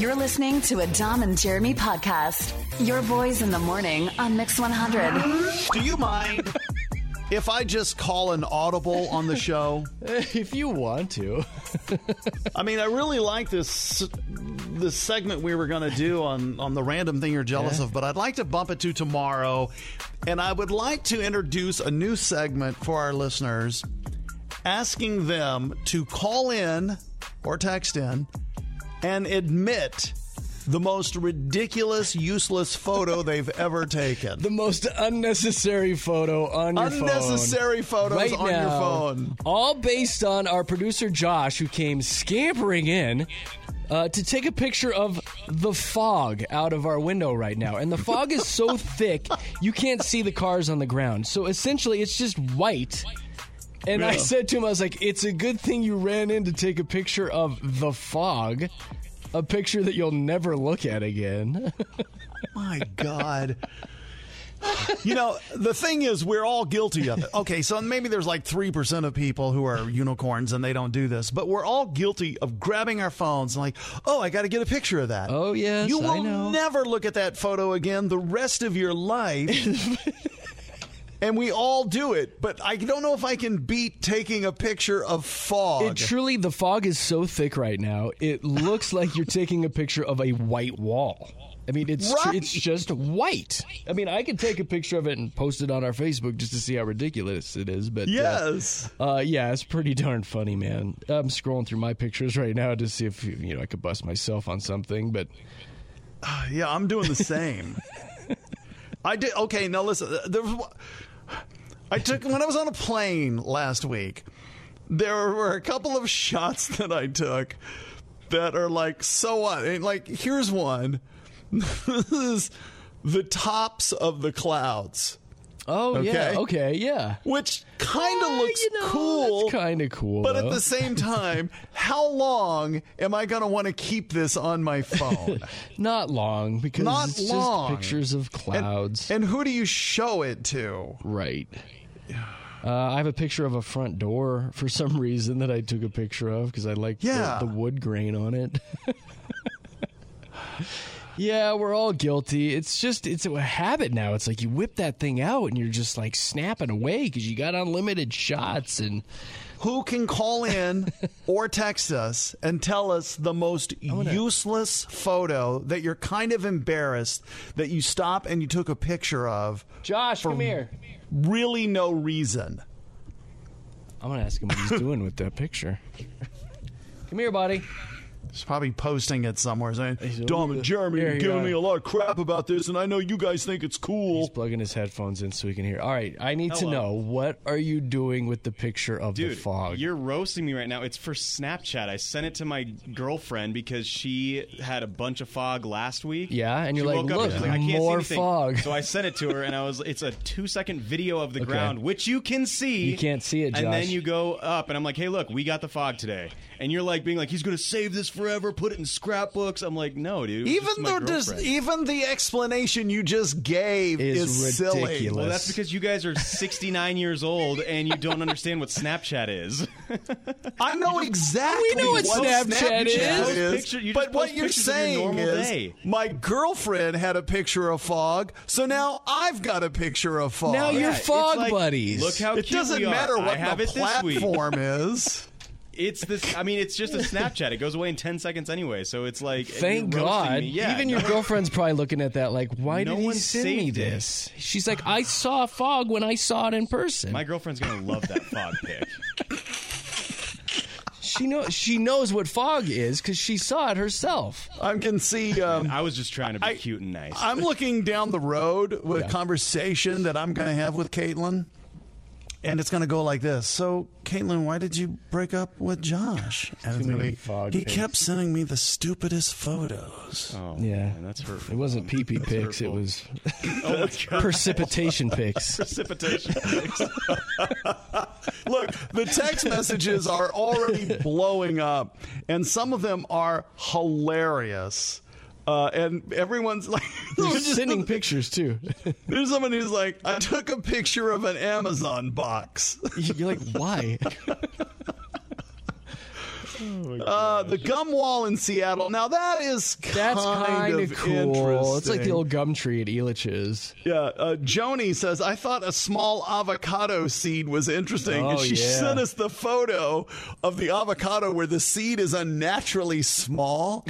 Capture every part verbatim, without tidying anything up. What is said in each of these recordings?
You're listening to a Dom and Jeremy podcast. Your boys in the morning on Mix one hundred. Do you mind if I just call an audible on the show? If you want to. I mean, I really like this this segment we were going to do on, on the random thing you're jealous Yeah. of, but I'd like to bump it to tomorrow. And I would like to introduce a new segment for our listeners, asking them to call in or text in and admit the most ridiculous, useless photo they've ever taken. The most unnecessary photo on your phone. Unnecessary photos right on now, your phone. All based on our producer Josh, who came scampering in uh, to take a picture of the fog out of our window right now. And the fog is so thick, you can't see the cars on the ground. So essentially, it's just white. And Yeah. I said to him, I was like, it's a good thing you ran in to take a picture of the fog. A picture that you'll never look at again. My God. You know, the thing is, we're all guilty of it. Okay, so maybe there's like three percent of people who are unicorns and they don't do this, but we're all guilty of grabbing our phones and like, oh, I got to get a picture of that. Oh, yes, You will I know. never look at that photo again the rest of your life. And we all do it, but I don't know if I can beat taking a picture of fog. It truly, the fog is so thick right now, it looks like you're taking a picture of a white wall. I mean, it's tr- Right. it's just white. I mean, I could take a picture of it and post it on our Facebook just to see how ridiculous it is. But Yes. uh, uh, yeah, it's pretty darn funny, man. I'm scrolling through my pictures right now to see if you know I could bust myself on something, but Yeah, I'm doing the same. I did. Okay, now listen. There was. I took when I was on a plane last week. There were a couple of shots that I took that are like, so what? And like, here's one. This is the tops of the clouds, oh Okay. yeah, okay, yeah. which kind of Uh, looks you know, cool. That's kind of cool, But though. at the same time, how long am I going to want to keep this on my phone? Not long, because Not it's long. just pictures of And- clouds. And, who do you show it to? Right. Uh, I have a picture of a front door for some reason that I took a picture of because I like Yeah. the, the wood grain on it. Yeah, we're all guilty. It's just, it's a habit now. It's like you whip that thing out and you're just like snapping away because you got unlimited shots. And Who can call in or text us and tell us the most useless photo that you're kind of embarrassed that you stop and you took a picture of? Josh, come here. Really no reason. I'm going to ask him what he's doing with that picture. Come here, buddy. He's probably posting it somewhere saying, He's- Dom and Jeremy Here are you giving go. me a lot of crap about this, and I know you guys think it's He's cool. plugging his headphones in so he can hear. All right, I need to Hello. know, what are you doing with the picture of Dude, the fog? you're roasting me right now. It's for Snapchat. I sent it to my girlfriend because she had a bunch of fog last week. Yeah, and She you're like, woke up look, and she's like, I can't see more anything. fog. So I sent it to her, and I was, it's a two second video of the Okay. ground, which you can see. You can't see it, Josh. And then you go up, and I'm like, hey, look, we got the fog today. And you're like, being like, he's going to save this forever, put it in scrapbooks. I'm like, no, dude. it's just Even my though just, girlfriend. even the explanation you just gave Is is, silly. ridiculous. Well, that's because you guys are sixty-nine years old and you don't understand what Snapchat is. I know exactly We know what Snapchat is. Post picture- you just but what post you're pictures of your saying normal is day. my girlfriend had a picture of fog, so now I've got a picture of fog. Now you're Yeah, it's fog like, buddies. Look how it cute doesn't we are. matter I what have the it this week. platform is. It's this. I mean, it's just a Snapchat. It goes away in ten seconds anyway. So it's like, Thank you're roasting God. me. Yeah, Even no your one- girlfriend's probably looking at that like, why No did he one send me saved it. this? She's like, I saw fog when I saw it in person. My girlfriend's gonna love that fog pic. she knows she knows what fog is because she saw it herself. I can see. Um, I was just trying to be I- cute and nice. I'm looking down the road with Yeah. a conversation that I'm going to have with Caitlin, and it's going to go like this. So, Caitlin, why did you break up with Josh? And it's Too gonna many be, fog he pics. kept sending me the stupidest photos. oh, Yeah. man, that's hurtful. It wasn't pee pee That's pics. It hurtful. was Oh my God. precipitation pics. Precipitation pics. Look, the text messages are already blowing up, and some of them are hilarious. Uh, and everyone's like, You're sending pictures too. there's someone who's like, I took a picture of an Amazon box. You're like, why? uh, the gum wall in Seattle. Now that is kind That's kind of of cool. It's like the interesting. old gum tree at Elitch's. Yeah, uh, Joni says, I thought a small avocado seed was interesting. Oh, and she yeah. sent us the photo of the avocado where the seed is unnaturally small.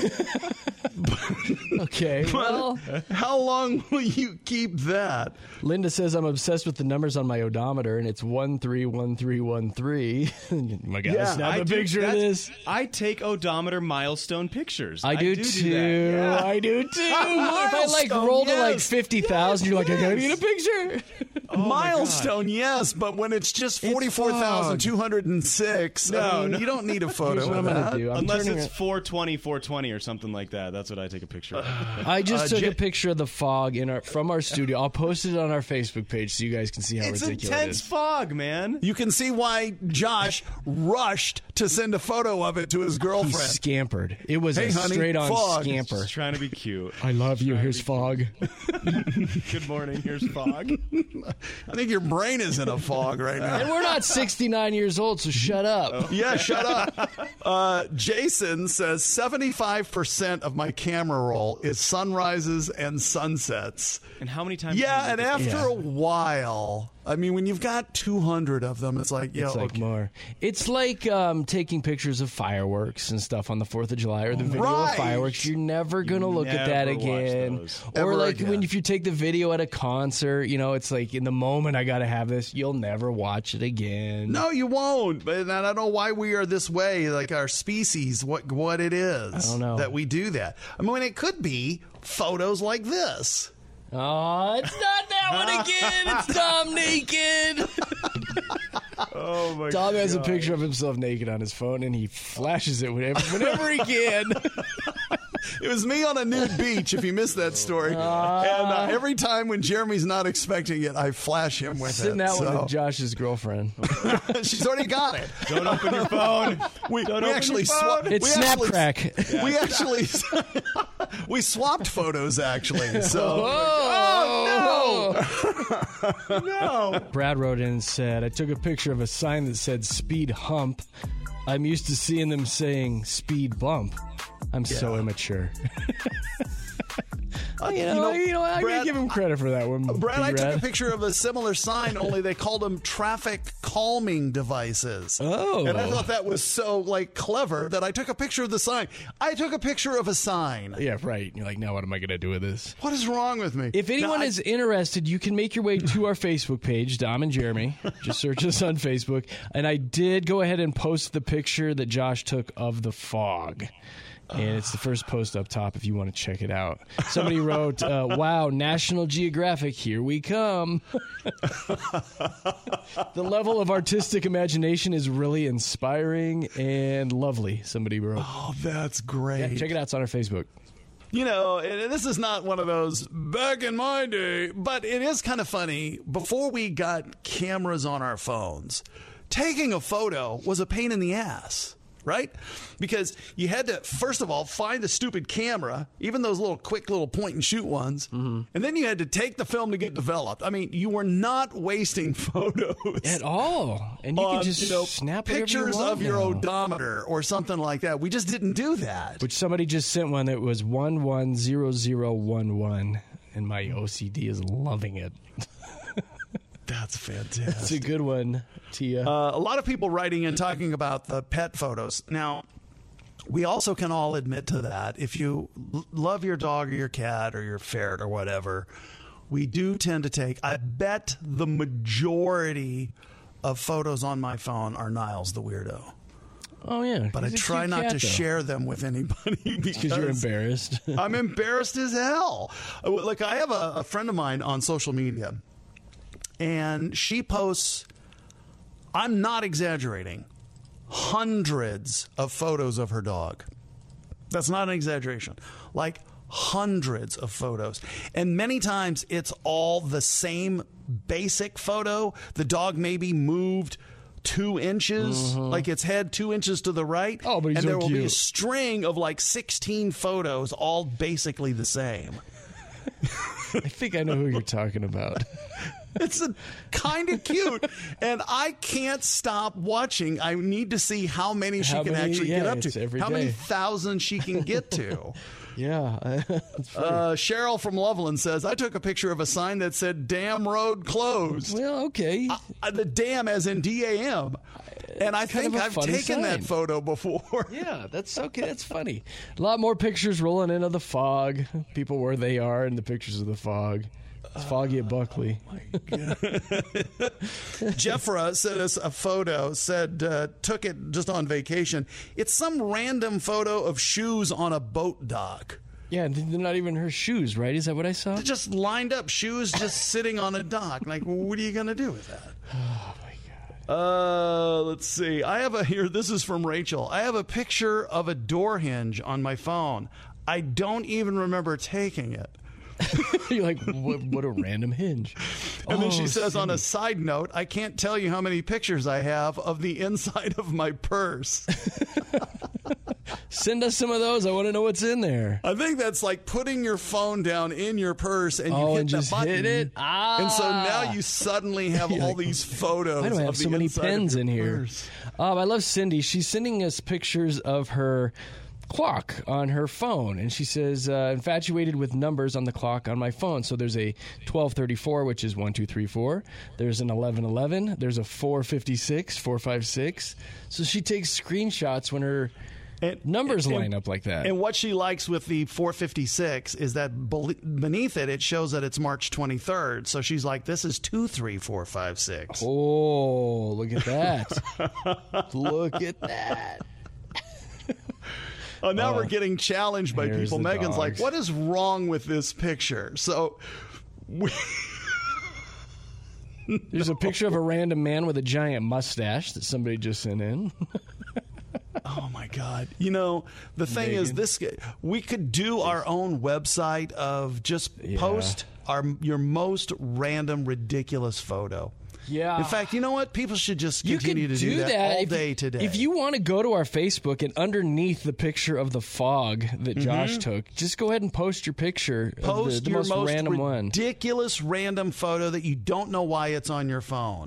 Okay, well, How long will you keep that? Linda says I'm obsessed with the numbers on my odometer, and it's one three one three one three. My God, Yeah, snap I a do- picture of that's- this. I take odometer milestone pictures. I do, do too. that. Yeah. I do too. If I like Milestone, roll to like yes. fifty thousand, you're like, I gotta yes. get a picture. Milestone, yes, but when it's just forty-four thousand two hundred six, No, I mean, no. you don't need a photo Here's what of I'm that. gonna do. I'm Unless turning it's it- four twenty, four twenty or something like that. That's what I take a picture of. I just Uh, took J- a picture of the fog in our from our studio. I'll post it on our Facebook page so you guys can see how It's ridiculous it intense is. fog, man. You can see why Josh rushed to send a photo of it to his He girlfriend. scampered. It was Hey, a honey, straight on fog. scamper. Just trying to be cute. I love you. Here's fog. Good morning. Here's fog. I think your brain is in a fog right now. And we're not sixty-nine years old, so shut up. Yeah, shut up. Uh, Jason says seventy-five percent of my camera roll is sunrises and sunsets. And how many times? Yeah, do you and look at after Yeah. a while, I mean, when you've got two hundred of them, it's like, yeah, It's like okay. more. It's like um, taking pictures of fireworks and stuff on the Fourth of July or the video Right. of fireworks. You're never gonna look at that never watch again. those. Or Ever like again. when if you take the video at a concert, you know, it's like in the moment I gotta have this. You'll never watch it again. No, you won't. But I don't know why we are this way, like our species, what what it is. I don't know. That we do that. I mean, it could be photos like this. Oh, it's not that one again. It's Tom naked. Oh my Tom has a God. picture of himself naked on his phone, and he flashes it whenever, whenever he can. It was me on a nude beach, if you missed that story. and uh, every time when Jeremy's not expecting it, I flash him with Send it. that one So- to Josh's girlfriend. She's already got it. Don't open your phone. We, Don't we open actually your swapped. phone. It's we actually- Snapcrack. We actually we swapped photos actually. So Oh, no, no. Brad wrote in and said, I took a picture of a sign that said speed hump. I'm used to seeing them saying speed bump. I'm so immature. you, know, you know, I Brad- gotta give him credit for that one. Brad, Big I took Red. a picture of a similar sign, only they called them traffic calming devices. Oh. And I thought that was so, like, clever that I took a picture of the sign. I took a picture of a sign. Yeah, right. You're like, now what am I going to do with this? What is wrong with me? If anyone Now, I- is interested, you can make your way to our Facebook page, Dom and Jeremy. Just search us on Facebook. And I did go ahead and post the picture that Josh took of the fog. And it's the first post up top if you want to check it out. Somebody wrote, uh, wow, National Geographic, here we come. The level of artistic imagination is really inspiring and lovely, somebody wrote. Oh, that's great. Yeah, check it out. It's on our Facebook. You know, and this is not one of those back in my day, but it is kind of funny. Before we got cameras on our phones, taking a photo was a pain in the ass, right? Because you had to, first of all, find the stupid camera, even those little quick little point and shoot ones, and then you had to take the film to get developed. I mean, you were not wasting photos. At all. And you on, can just you know, snap whatever you pictures want of your now. odometer or something like that. We just didn't do that. Which somebody just sent one that was one one zero zero one one, and my O C D is loving it. That's fantastic. It's a good one, Tia. Uh, a lot of people writing and talking about the pet photos. Now, we also can all admit to that. If you l- love your dog or your cat or your ferret or whatever, we do tend to take, I bet the majority of photos on my phone are Niles the weirdo. oh, yeah. But I He's a try cute not cat, to though. share them with anybody Because you're embarrassed. I'm embarrassed as hell. Uh, Like, I have a, a friend of mine on social media, and she posts, I'm not exaggerating, hundreds of photos of her dog. That's not an exaggeration. Like, hundreds of photos. And many times it's all the same basic photo. The dog maybe moved two inches, like its head two inches to the right. Oh, but he's and so there will be a cute. string of like sixteen photos, all basically the same. I think I know who you're talking about. It's kind of cute, and I can't stop watching. I need to see how many she How can many- actually yeah, get up it's to. every How many day. thousands she can get to. Yeah. It's funny. Uh, Cheryl from Loveland says, I took a picture of a sign that said "Dam Road Closed." well, okay. Uh, the dam as in D A M. And I kind think of a I've funny taken that sign. photo before. Yeah, that's okay. That's funny. A lot more pictures rolling in of the fog. People where they are in the pictures of the fog. It's foggy at Buckley. Jeffra sent us a photo, said, uh, took it just on vacation. It's some random photo of shoes on a boat dock. Yeah, they're not even her shoes, right? Is that what I saw? Just lined up, shoes just sitting on a dock. Like, what are you going to do with that? Oh, my God. Uh, let's see. I have a here. This is from Rachel. I have a picture of a door hinge on my phone. I don't even remember taking it. You're like, what, what a random hinge. And then she Oh, says, on a Cindy. side note, I can't tell you how many pictures I have of the inside of my purse. Send us some of those. I want to know what's in there. I think that's like putting your phone down in your purse and you Oh, hit and the just button. hit it? And so Ah. now you suddenly have You're all like, these photos. I don't have of so the many inside of pens your in here. purse. Um, I love Cindy. She's sending us pictures of her clock on her phone, and she says, uh, infatuated with numbers on the clock on my phone. So there's a twelve thirty-four, which is one two three four. There's an eleven eleven. There's a four fifty-six, four five six. So she takes screenshots when her And- numbers and- line up like that. And what she likes with the four fifty-six is that bel- beneath it, it shows that it's March twenty-third. So she's like, this is two three four five six. Oh, look at that. Look at that. Oh, now Oh. we're getting challenged by There's people. the Megan's like, dogs. what is wrong with this picture? So we, There's a picture of a random man with a giant mustache that somebody just sent in. oh my God. You know, the thing is, Megan. this we could do our own website of just Yeah. post our your most random, ridiculous photo. Yeah. In fact, you know what? People should just You continue could to do, that, all if, day today. If you want to go to our Facebook and underneath the picture of the fog that Josh took, just go ahead and post your picture Mm-hmm. post of the, the your most, most random one. ridiculous random photo that you don't know why it's on your phone.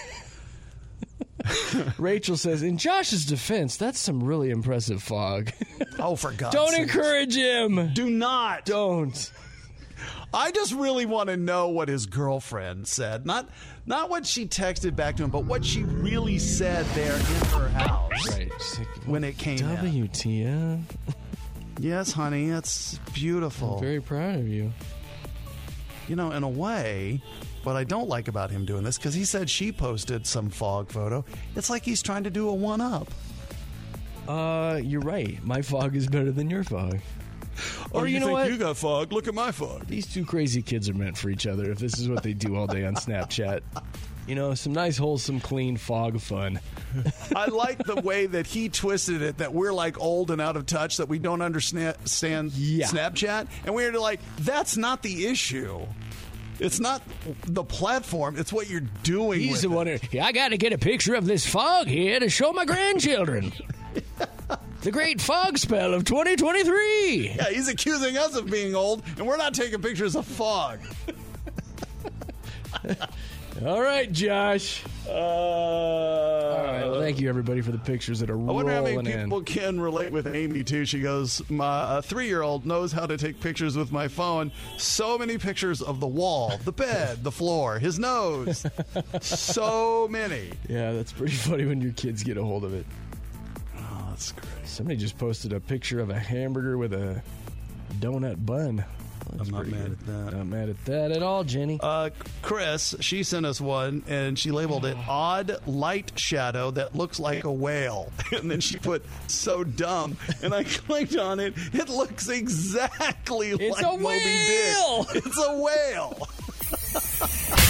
Rachel says, in Josh's defense, that's some really impressive fog. Oh, for God's Don't sake. encourage him. Do not. Don't. I just really want to know what his girlfriend said. Not not what she texted back to him, but what she really said there in her house Right. She's like, when it came out. W T F. Yes, honey, that's beautiful. Very proud of you. You know, in a way, what I don't like about him doing this, because he said she posted some fog photo, it's like he's trying to do a one-up. Uh, you're right. My fog is better than your fog. Or you, know think what? you got fog? Look at my fog. These two crazy kids are meant for each other if this is what they do all day on Snapchat. You know, some nice, wholesome, clean fog fun. I like the way that he twisted it, that we're like old and out of touch, that we don't understand Yeah. Snapchat. And we're like, that's not the issue. It's not the platform. It's what you're doing He's with the it. one who, I got to get a picture of this fog here to show my grandchildren. The great fog spell of twenty twenty-three. Yeah, he's accusing us of being old, and we're not taking pictures of fog. All right, Josh. Uh, All right, well, thank you, everybody, for the pictures that are I wonder how many rolling people in. can relate with Amy, too. She goes, my uh, three-year-old knows how to take pictures with my phone. So many pictures of the wall, the bed, the floor, his nose. So many. Yeah, that's pretty funny when your kids get a hold of it. Oh, that's great. Somebody just posted a picture of a hamburger with a donut bun. That's I'm not pretty mad good. at that. Not mad at that at all, Jenny. Uh, Chris, she sent us one, and she labeled it odd light shadow that looks like a whale. And then she put, so dumb. And I clicked on it. It looks exactly It's like a Moby whale! Dick. It's a whale.